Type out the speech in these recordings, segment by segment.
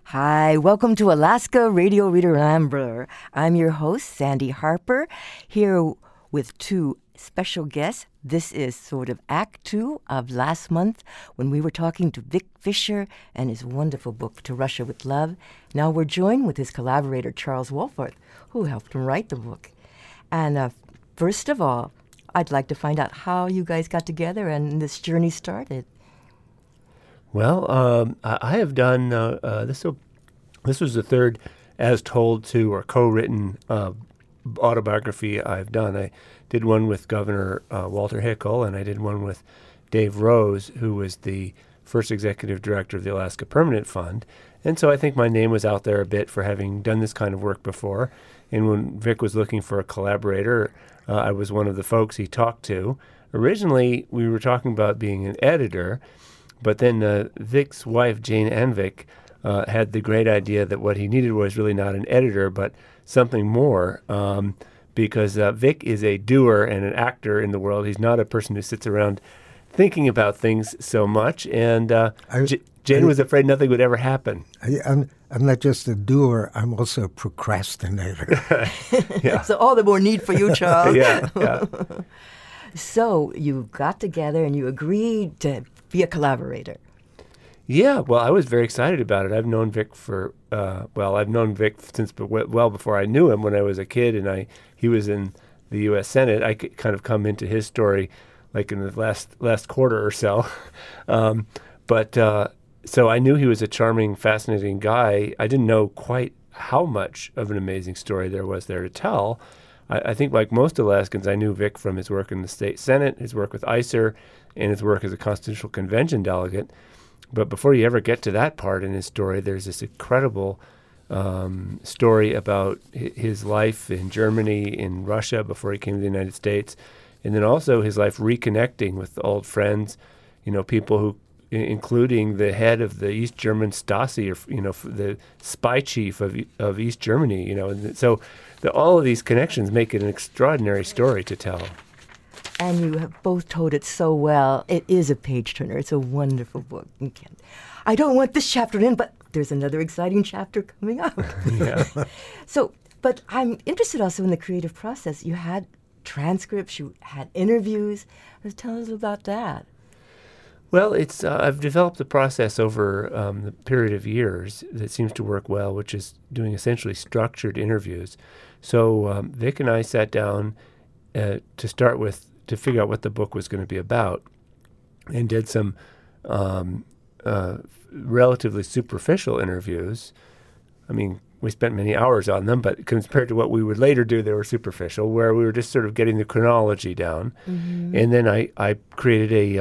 Hi, welcome to Alaska Radio Reader Rambler. I'm your host, Sandy Harper, here with two special guests. This is sort of Act 2 of last month when we were talking to Vic Fisher and his wonderful book, To Russia with Love. Now we're joined with his collaborator, Charles Wolforth, who helped him write the book. And first of all, I'd like to find out how you guys got together and this journey started. Well, I have done, this was the third as told to or co-written autobiography I've done. I did one with Governor Walter Hickel, and I did one with Dave Rose, who was the first executive director of the Alaska Permanent Fund. And so I think my name was out there a bit for having done this kind of work before. And when Vic was looking for a collaborator, I was one of the folks he talked to. Originally, we were talking about being an editor, but then Vic's wife, Jane Anvik, had the great idea that what he needed was really not an editor, but something more, because Vic is a doer and an actor in the world. He's not a person who sits around thinking about things so much, and Jane was afraid nothing would ever happen. I'm not just a doer, I'm also a procrastinator. Yeah. So all the more need for you, Charles. Yeah. So you got together and you agreed to be a collaborator. Yeah, well, I was very excited about it. I've known Vic I've known Vic since well before I knew him when I was a kid, and he was in the U.S. Senate. I could kind of come into his story like in the last quarter or so. So I knew he was a charming, fascinating guy. I didn't know quite how much of an amazing story there was there to tell. I think like most Alaskans, I knew Vic from his work in the state Senate, his work with ICER, and his work as a Constitutional Convention delegate. But before you ever get to that part in his story, there's this incredible story about his life in Germany, in Russia before he came to the United States, and then also his life reconnecting with old friends, people who, including the head of the East German Stasi, or the spy chief of East Germany, and so all of these connections make it an extraordinary story to tell. And you have both told it so well. It is a page-turner. It's a wonderful book. I don't want this chapter in, but there's another exciting chapter coming up. Yeah. But I'm interested also in the creative process. You had transcripts, you had interviews. Tell us about that. Well, I've developed a process over the period of years that seems to work well, which is doing essentially structured interviews. So Vic and I sat down to start with to figure out what the book was going to be about, and did some relatively superficial interviews. I mean, we spent many hours on them, but compared to what we would later do, they were superficial, where we were just sort of getting the chronology down. Mm-hmm. And then I created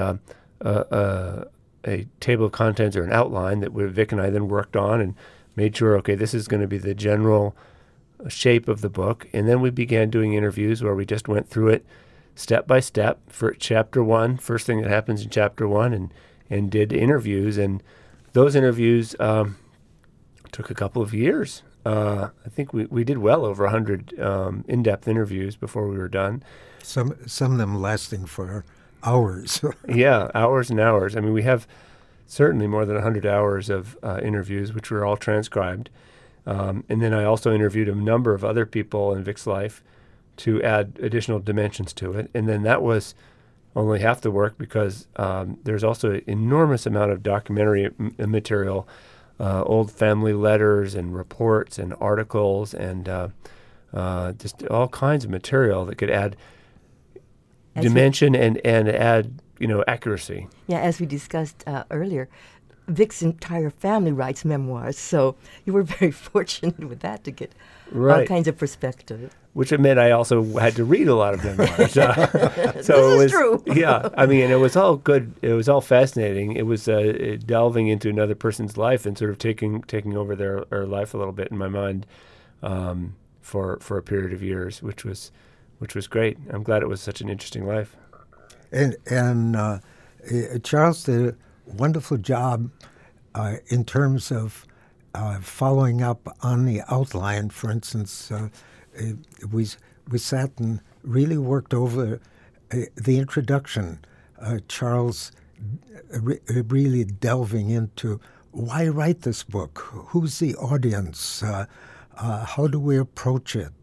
a table of contents or an outline that Vic and I then worked on and made sure, okay, this is going to be the general shape of the book. And then we began doing interviews where we just went through it step by step for chapter one, first thing that happens in chapter one, and did interviews. And those interviews took a couple of years. I think we did well over 100 in-depth interviews before we were done. Some of them lasting for hours. Yeah, hours and hours. I mean, we have certainly more than 100 hours of interviews, which were all transcribed. And then I also interviewed a number of other people in Vic's life to add additional dimensions to it. And then that was only half the work, because there's also an enormous amount of documentary material, old family letters and reports and articles and just all kinds of material that could add dimension and add, accuracy. Yeah, as we discussed earlier, Vic's entire family writes memoirs, so you were very fortunate with that to get all kinds of perspective. Which meant I also had to read a lot of memoirs. So this is true. Yeah, I mean, it was all good. It was all fascinating. It was delving into another person's life and sort of taking over their life a little bit in my mind for a period of years, which was great. I'm glad it was such an interesting life. And Charles did a wonderful job in terms of following up on the outline. For instance, we sat and really worked over the introduction. Charles really delving into why write this book? Who's the audience? How do we approach it?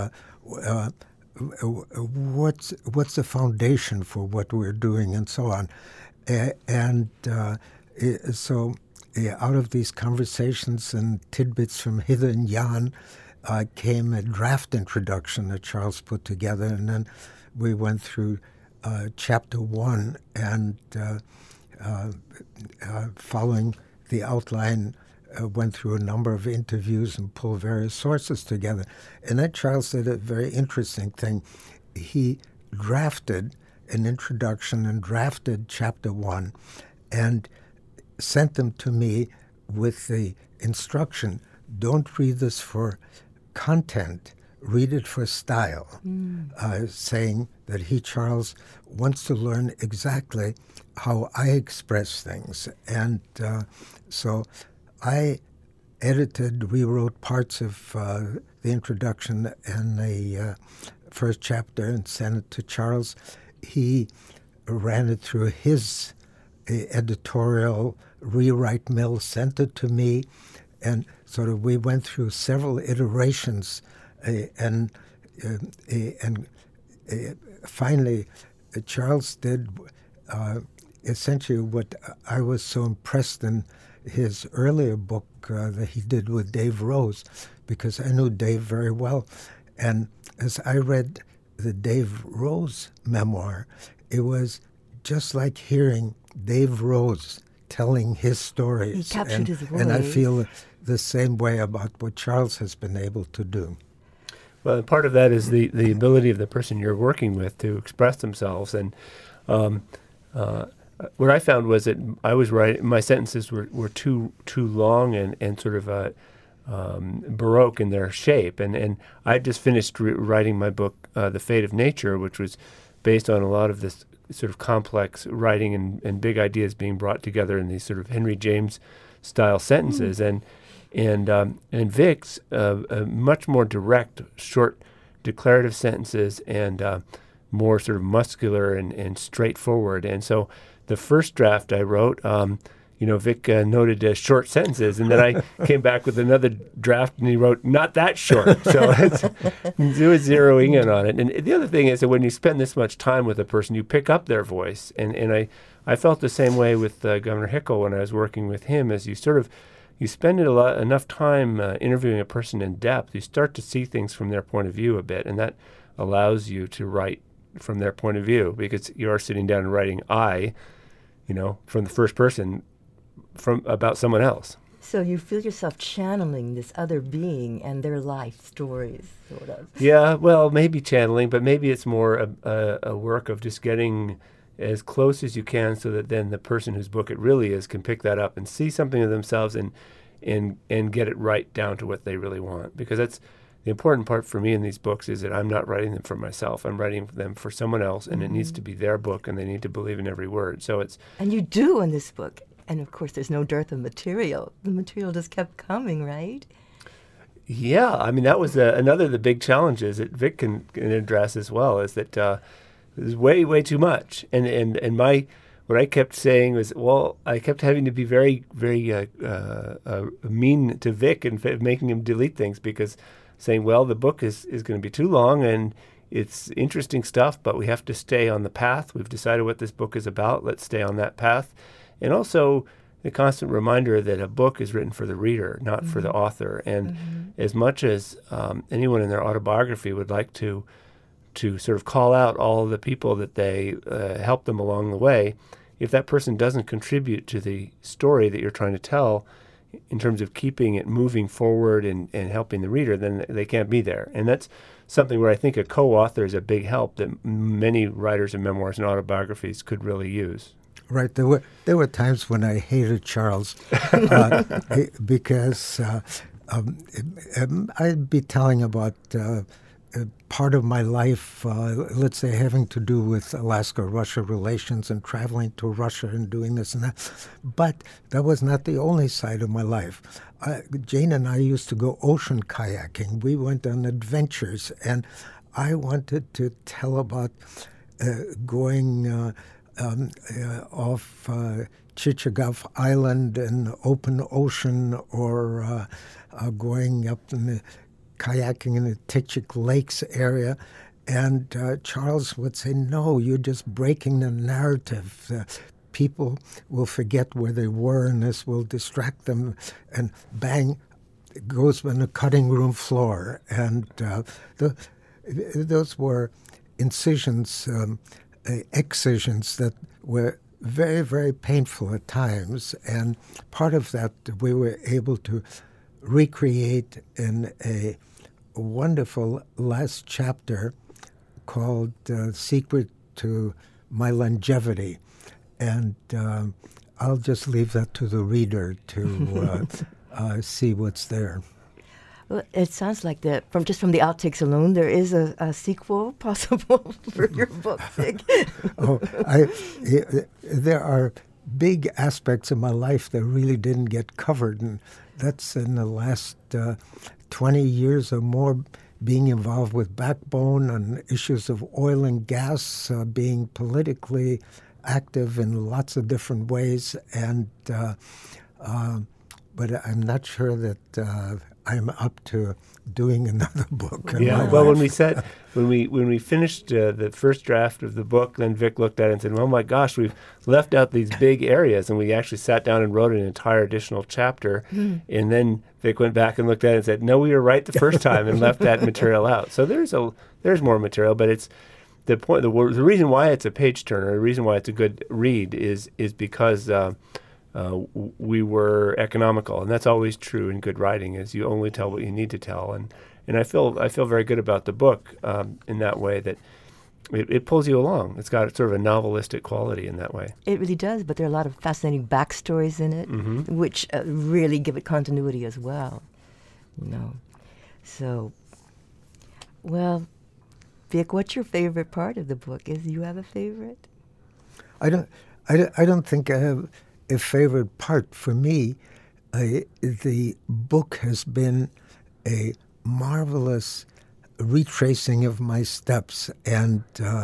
What's the foundation for what we're doing, and so on. So out of these conversations and tidbits from hither and yon came a draft introduction that Charles put together, and then we went through chapter 1, and following the outline, went through a number of interviews and pulled various sources together. And then Charles did a very interesting thing. He drafted an introduction and drafted chapter 1 and sent them to me with the instruction, don't read this for content, read it for style, saying that he, Charles, wants to learn exactly how I express things. And so I edited, rewrote parts of the introduction and the first chapter and sent it to Charles. He ran it through his editorial rewrite mill, sent it to me, and sort of we went through several iterations, and finally Charles did essentially what I was so impressed in his earlier book that he did with Dave Rose, because I knew Dave very well. And as I read the Dave Rose memoir, it was just like hearing Dave Rose telling his stories. He captured his voice. And I feel the same way about what Charles has been able to do. Well, part of that is the ability of the person you're working with to express themselves. And what I found was that I was writing, my sentences were too long and sort of baroque in their shape. And I just finished writing my book, The Fate of Nature, which was based on a lot of this sort of complex writing and big ideas being brought together in these sort of Henry James style sentences. And Vic's much more direct, short, declarative sentences and more sort of muscular and straightforward. And so the first draft I wrote, Vic noted short sentences, and then I came back with another draft, and he wrote, not that short. So he was zeroing in on it. And the other thing is that when you spend this much time with a person, you pick up their voice. And I felt the same way with Governor Hickel when I was working with him, as you spend enough time interviewing a person in depth, you start to see things from their point of view a bit, and that allows you to write from their point of view, because you are sitting down and writing from the first person about someone else. So you feel yourself channeling this other being and their life stories, sort of. Yeah, well, maybe channeling, but maybe it's more a work of just getting as close as you can, so that then the person whose book it really is can pick that up and see something of themselves and get it right down to what they really want. Because that's the important part for me in these books, is that I'm not writing them for myself. I'm writing them for someone else, and it needs to be their book, and they need to believe in every word. So it's... And you do in this book. And of course, there's no dearth of material. The material just kept coming, right? Yeah, I mean, that was another of the big challenges that Vic can address as well, is that there's way, way too much. And what I kept saying was, well, I kept having to be very, very mean to Vic and making him delete things, because saying, well, the book is going to be too long and it's interesting stuff, but we have to stay on the path. We've decided what this book is about. Let's stay on that path. And also the constant reminder that a book is written for the reader, not for the author. And as much as anyone in their autobiography would like to sort of call out all the people that they helped them along the way, if that person doesn't contribute to the story that you're trying to tell in terms of keeping it moving forward and helping the reader, then they can't be there. And that's something where I think a co-author is a big help that many writers of memoirs and autobiographies could really use. Right. There were times when I hated Charles because I'd be telling about part of my life, let's say having to do with Alaska-Russia relations and traveling to Russia and doing this and that. But that was not the only side of my life. Jane and I used to go ocean kayaking. We went on adventures, and I wanted to tell about going off Chichagof Island in the open ocean, or going up in the kayaking in the Tchik Lakes area. And Charles would say, no, you're just breaking the narrative. People will forget where they were, and this will distract them. And bang, it goes on the cutting room floor. And those were incisions, excisions that were very, very painful at times. And part of that we were able to recreate in a wonderful last chapter called Secret to My Longevity. And I'll just leave that to the reader to see what's there. Well, it sounds like that from the outtakes alone, there is a sequel possible for your book, Vic. There are big aspects of my life that really didn't get covered, and that's in the last 20 years or more, being involved with Backbone on issues of oil and gas, being politically active in lots of different ways, and but I'm not sure that I'm up to doing another book. Yeah. Well, when we finished the first draft of the book, then Vic looked at it and said, "Oh my gosh, we've left out these big areas," and we actually sat down and wrote an entire additional chapter. And then Vic went back and looked at it and said, "No, we were right the first time," and left that material out. So there's more material, but it's the point. The reason why it's a page turner, the reason why it's a good read is because we were economical, and that's always true in good writing. Is you only tell what you need to tell, and I feel very good about the book in that way, that it pulls you along. It's got sort of a novelistic quality in that way. It really does, but there are a lot of fascinating backstories in it, which really give it continuity as well. So, well, Vic, what's your favorite part of the book? Do you have a favorite? I don't think I have a favorite part. For me, the book has been a marvelous retracing of my steps, and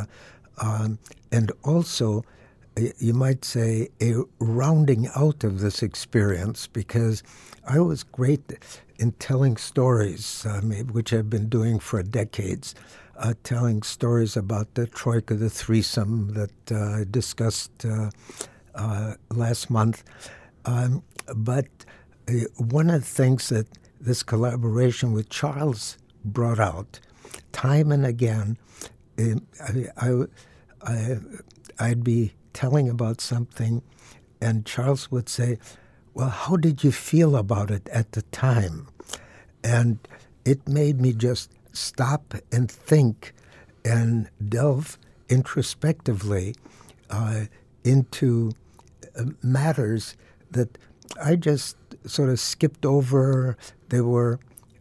also, you might say, a rounding out of this experience, because I was great in telling stories, which I've been doing for decades, telling stories about the Troika, the threesome that I discussed last month. But one of the things that this collaboration with Charles brought out, time and again, I'd be telling about something, and Charles would say, "Well, how did you feel about it at the time?" And it made me just stop and think and delve introspectively into matters that I just sort of skipped over. There were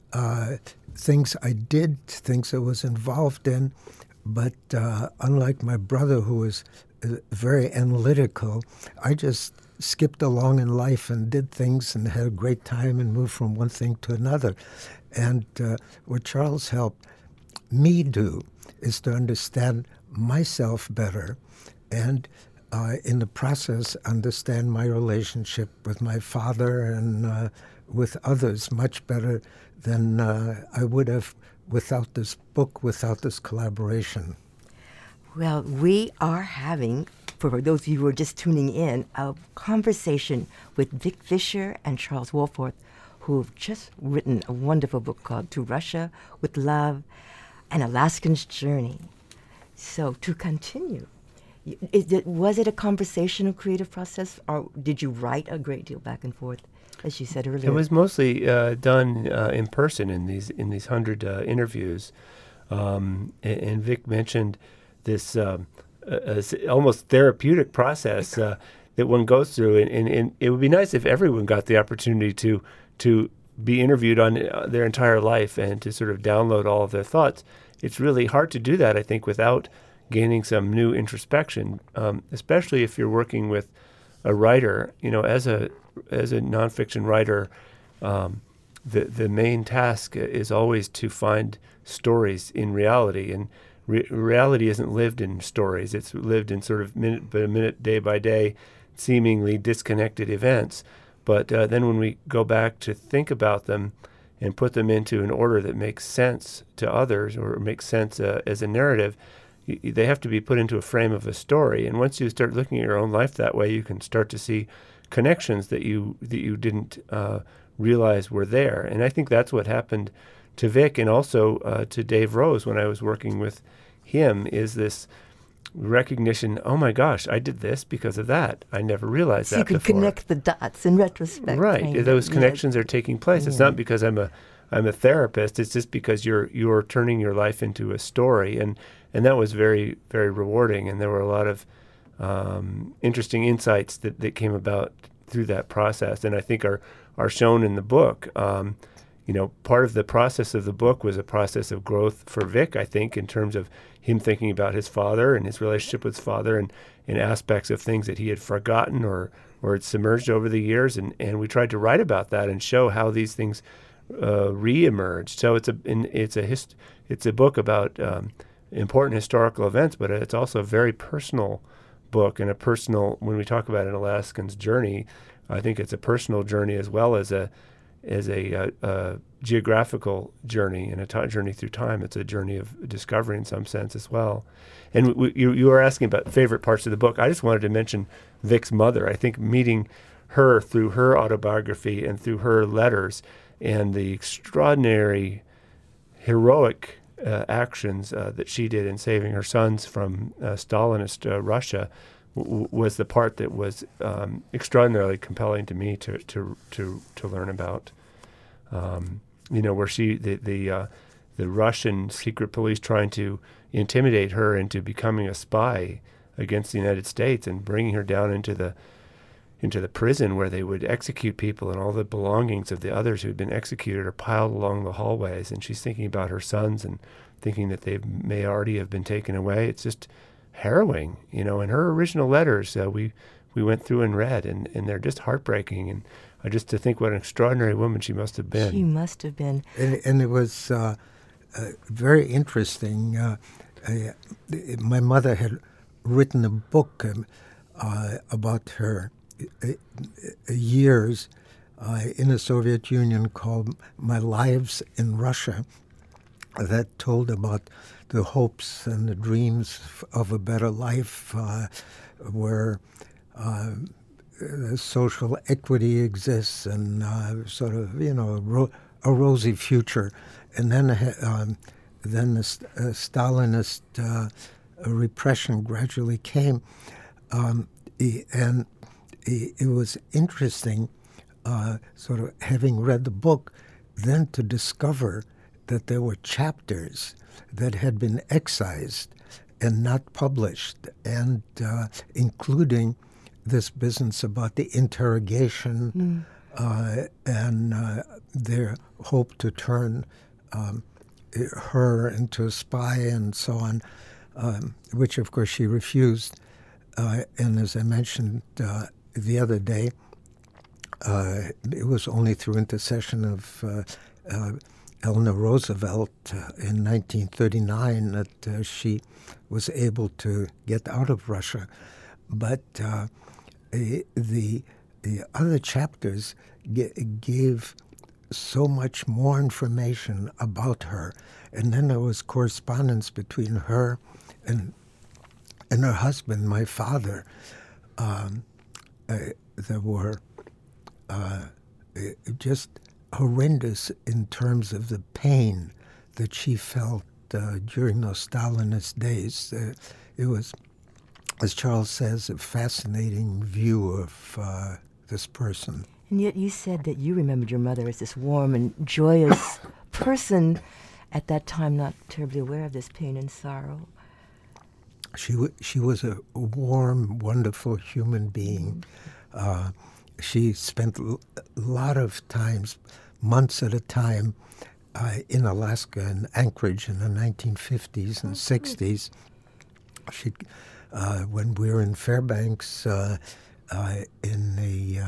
things I did, things I was involved in, but unlike my brother, who was very analytical, I just skipped along in life and did things and had a great time and moved from one thing to another. And what Charles helped me do is to understand myself better, and in the process understand my relationship with my father and with others much better than I would have without this book, without this collaboration. Well, we are having, for those of you who are just tuning in, a conversation with Vic Fisher and Charles Wolforth, who've just written a wonderful book called To Russia with Love, An Alaskan's Journey. So to continue, was it a conversational creative process, or did you write a great deal back and forth, as you said earlier? It was mostly done in person in these 100 interviews, and Vic mentioned this almost therapeutic process that one goes through, and it would be nice if everyone got the opportunity to be interviewed on their entire life and to sort of download all of their thoughts. It's really hard to do that, I think, without gaining some new introspection, especially if you're working with a writer. As a nonfiction writer, the main task is always to find stories in reality, and reality isn't lived in stories. It's lived in sort of minute by minute, day by day, seemingly disconnected events. But then when we go back to think about them and put them into an order that makes sense to others or makes sense as a narrative, they have to be put into a frame of a story. And once you start looking at your own life that way, you can start to see connections that you didn't realize were there. And I think that's what happened to Vic and also to Dave Rose when I was working with him, is this recognition, oh my gosh, I did this because of that. I never realized that before. So you could connect the dots in retrospect. Right. Those connections are taking place. It's not because I'm a therapist. It's just because you're turning your life into a story. And that was very, very rewarding. And there were a lot of interesting insights that came about through that process, and I think are shown in the book. Part of the process of the book was a process of growth for Vic, I think, in terms of him thinking about his father and his relationship with his father and aspects of things that he had forgotten or had submerged over the years. And we tried to write about that and show how these things reemerged. So it's a book about important historical events, but it's also a very personal book and a personal, when we talk about an Alaskan's journey, I think it's a personal journey as well as a geographical journey and a journey through time. It's a journey of discovery in some sense as well. And you were asking about favorite parts of the book. I just wanted to mention Vic's mother. I think meeting her through her autobiography and through her letters and the extraordinary heroic actions that she did in saving her sons from Stalinist Russia was the part that was extraordinarily compelling to me to learn about. Where the Russian secret police trying to intimidate her into becoming a spy against the United States and bringing her down into the prison where they would execute people, and all the belongings of the others who had been executed are piled along the hallways. And she's thinking about her sons and thinking that they may already have been taken away. It's just harrowing, in her original letters we went through and read, and they're just heartbreaking. And just to think what an extraordinary woman she must have been. She must have been. And it was very interesting. My mother had written a book about her years in the Soviet Union called My Lives in Russia, that told about the hopes and the dreams of a better life where social equity exists and sort of, a rosy future. And then the Stalinist repression gradually came. And it was interesting, sort of having read the book, then to discover that there were chapters that had been excised and not published, and including this business about the interrogation and their hope to turn her into a spy and so on, which of course she refused. And as I mentioned the other day, it was only through intercession of Eleanor Roosevelt in 1939 that she was able to get out of Russia. But the other chapters gave so much more information about her. And then there was correspondence between her and her husband, my father. There were just horrendous in terms of the pain that she felt during those Stalinist days. It was, as Charles says, a fascinating view of this person. And yet you said that you remembered your mother as this warm and joyous person, at that time not terribly aware of this pain and sorrow. She was a warm, wonderful human being. She spent a lot of times, months at a time, in Alaska and Anchorage in the 1950s and 60s. She, when we were in Fairbanks in the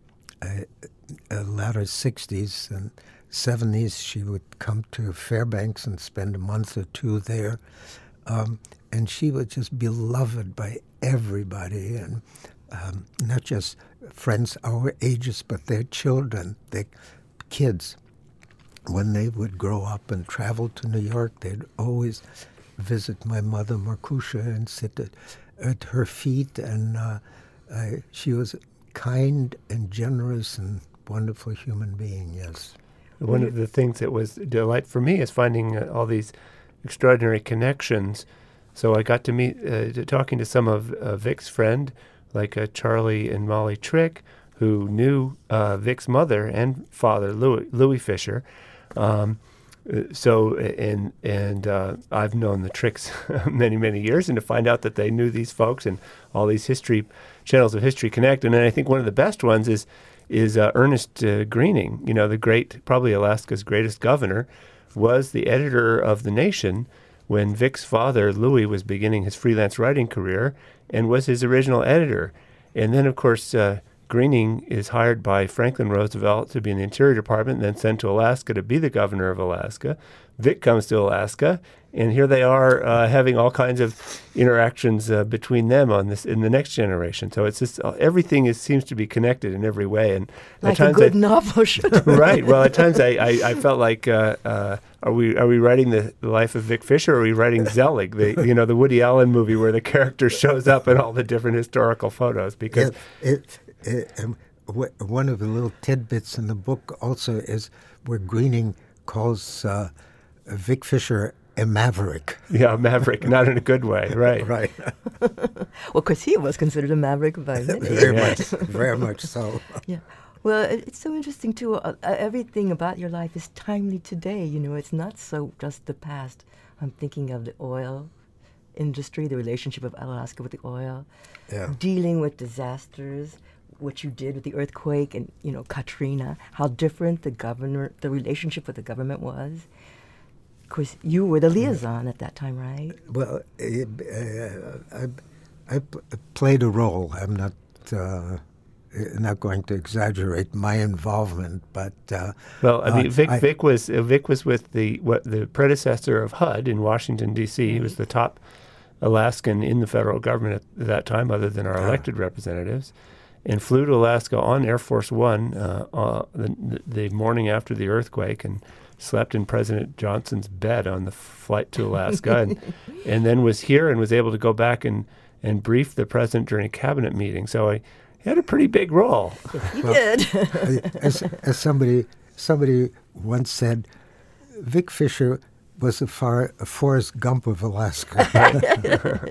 latter 60s and 70s, she would come to Fairbanks and spend a month or two there. And she was just beloved by everybody, and not just friends our ages, but their children, their kids. When they would grow up and travel to New York, they'd always visit my mother, Markusha, and sit at her feet. And she was a kind and generous and wonderful human being, yes. One of the things that was a delight for me is finding all these extraordinary connections. So I got to meet, talking to some of Vic's friend, like Charlie and Molly Trick, who knew Vic's mother and father, Louis Fisher. I've known the Tricks many, many years, and to find out that they knew these folks and all these channels of History Connect. And then I think one of the best ones is Ernest Greening, the great, probably Alaska's greatest governor, was the editor of The Nation when Vic's father, Louis, was beginning his freelance writing career and was his original editor. And then, of course, Greening is hired by Franklin Roosevelt to be in the Interior Department and then sent to Alaska to be the governor of Alaska. Vic comes to Alaska, and here they are having all kinds of interactions between them on this in the next generation. So it's just everything seems to be connected in every way. And like at times a good novel should. Right. Well, at times I felt like are we writing the life of Vic Fisher, or are we writing Zelig, the Woody Allen movie where the character shows up in all the different historical photos? Because one of the little tidbits in the book also is where Greening calls Vic Fisher a maverick. Yeah, a maverick, not in a good way, right? Right. Well, because he was considered a maverick by many. Very much so. Yeah. Well, it's so interesting, too. Everything about your life is timely today. It's not so just the past. I'm thinking of the oil industry, the relationship of Alaska with the oil, dealing with disasters, what you did with the earthquake and, Katrina, how different the relationship with the government was. Of course, you were the liaison at that time, right? Well, I played a role. I'm not going to exaggerate my involvement, but Vic was with the predecessor of HUD in Washington D.C. He was the top Alaskan in the federal government at that time, other than our elected representatives, and flew to Alaska on Air Force One the morning after the earthquake, and slept in President Johnson's bed on the flight to Alaska, and then was here and was able to go back and brief the president during a cabinet meeting. So I had a pretty big role. You did. As somebody once said, Vic Fisher was a Forrest Gump of Alaska.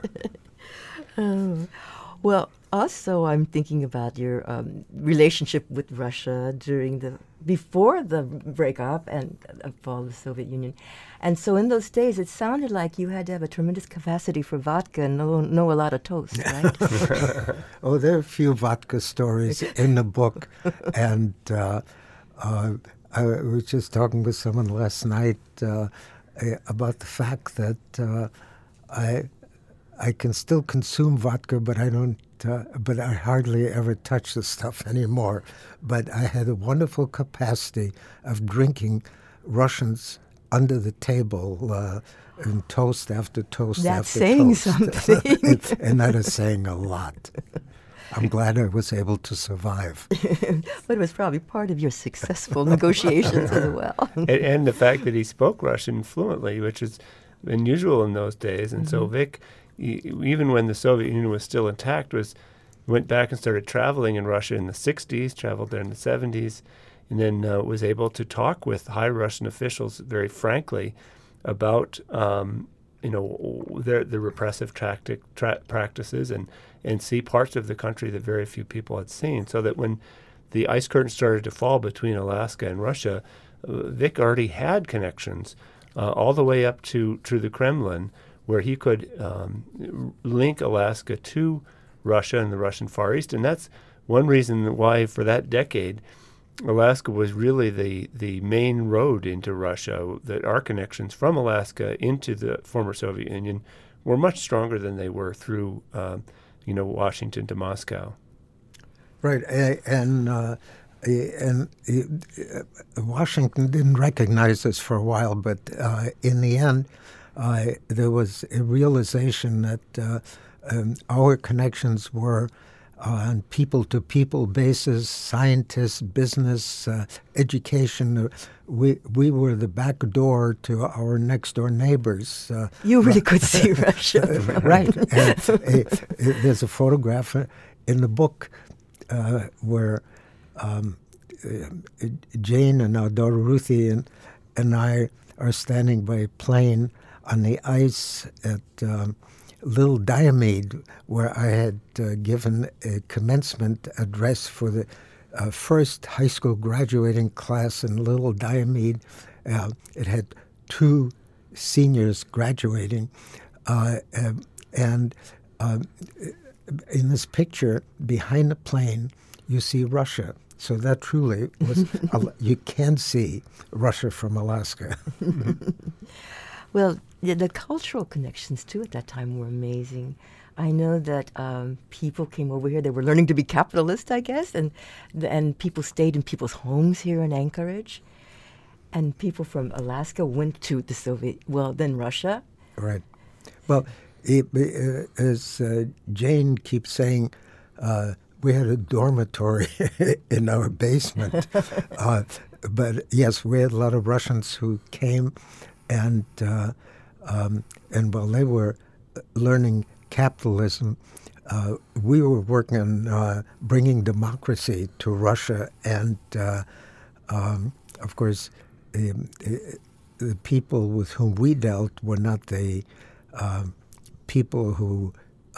Well, also I'm thinking about your relationship with Russia before the breakup and fall of the Soviet Union. And so in those days, it sounded like you had to have a tremendous capacity for vodka and know a lot of toast, right? Oh, there are a few vodka stories in the book. And I was just talking with someone last night about the fact that I can still consume vodka, but I don't. But I hardly ever touch the stuff anymore. But I had a wonderful capacity of drinking Russians under the table, and toast after toast That's after saying toast. something. And that is saying a lot. I'm glad I was able to survive. But it was probably part of your successful negotiations as well. And the fact that he spoke Russian fluently, which is unusual in those days. And so Vic, even when the Soviet Union was still intact, went back and started traveling in Russia in the 60s, traveled there in the 70s, and then was able to talk with high Russian officials very frankly about the repressive practices and see parts of the country that very few people had seen. So that when the ice curtain started to fall between Alaska and Russia, Vic already had connections all the way up to the Kremlin, where he could link Alaska to Russia and the Russian Far East. And that's one reason why, for that decade, Alaska was really the main road into Russia, that our connections from Alaska into the former Soviet Union were much stronger than they were through Washington to Moscow. Right, and Washington didn't recognize us for a while, but in the end, there was a realization that our connections were on people-to-people basis, scientists, business, education. We were the back door to our next-door neighbors. You really could see Russia. Right. And, there's a photograph in the book where Jane and our daughter Ruthie and I are standing by a plane on the ice at Little Diomede, where I had given a commencement address for the first high school graduating class in Little Diomede. It had 2 seniors graduating. And in this picture, behind the plane, you see Russia. So that truly was, you can see Russia from Alaska. Well, the cultural connections, too, at that time were amazing. I know that people came over here. They were learning to be capitalists, I guess, and people stayed in people's homes here in Anchorage. And people from Alaska went to the then Russia. Right. Well, as Jane keeps saying, we had a dormitory in our basement. But yes, we had a lot of Russians who came, and while they were learning capitalism, we were working on bringing democracy to Russia. And of course, the people with whom we dealt were not the people who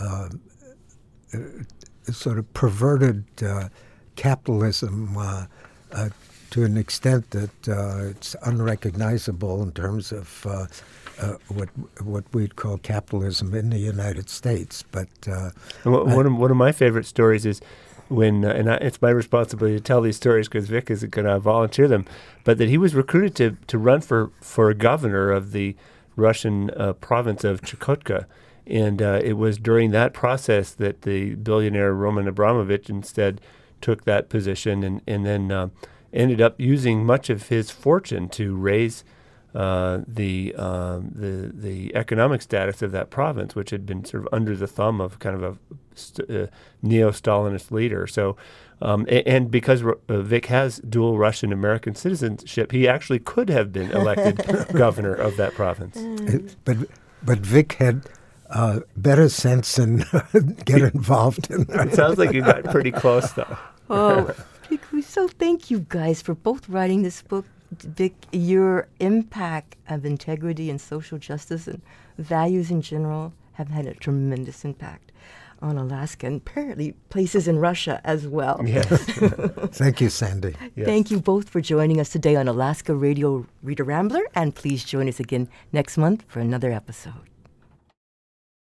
sort of perverted capitalism to an extent that it's unrecognizable in terms of what we'd call capitalism in the United States. But one of my favorite stories is when, it's my responsibility to tell these stories because Vic isn't going to volunteer them, but that he was recruited to run for governor of the Russian province of Chukotka. And it was during that process that the billionaire Roman Abramovich instead took that position and then ended up using much of his fortune to raise the economic status of that province, which had been sort of under the thumb of kind of a neo-Stalinist leader. So, and because Vic has dual Russian-American citizenship, he actually could have been elected governor of that province. But Vic had better sense and get involved in that. It sounds like you got pretty close, though. Oh, so thank you guys for both writing this book. Vic, your impact of integrity and social justice and values in general have had a tremendous impact on Alaska and apparently places in Russia as well. Yes. Thank you, Sandy. Yes. Thank you both for joining us today on Alaska Radio Reader Rambler, and please join us again next month for another episode.